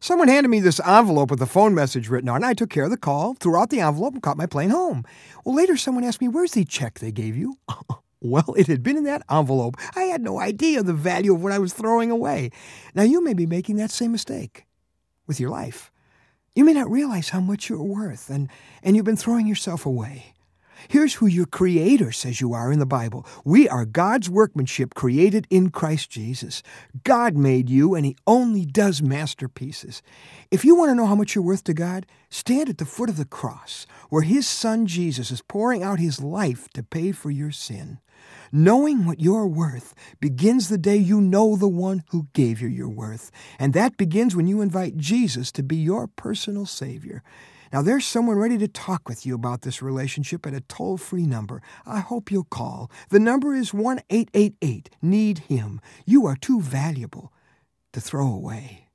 Someone handed me this envelope with a phone message written on it. I took care of the call, threw out the envelope, and caught my plane home. Well, later someone asked me, "Where's the check they gave you?" Well, it had been in that envelope. I had no idea the value of what I was throwing away. Now, you may be making that same mistake with your life. You may not realize how much you're worth, and you've been throwing yourself away. Here's who your Creator says you are in the Bible. We are God's workmanship created in Christ Jesus. God made you, and He only does masterpieces. If you want to know how much you're worth to God, stand at the foot of the cross, where His Son Jesus is pouring out His life to pay for your sin. Knowing what you're worth begins the day you know the one who gave you your worth. And that begins when you invite Jesus to be your personal Savior. Now, there's someone ready to talk with you about this relationship at a toll-free number. I hope you'll call. The number is 1-888-NEED-HIM. You are too valuable to throw away.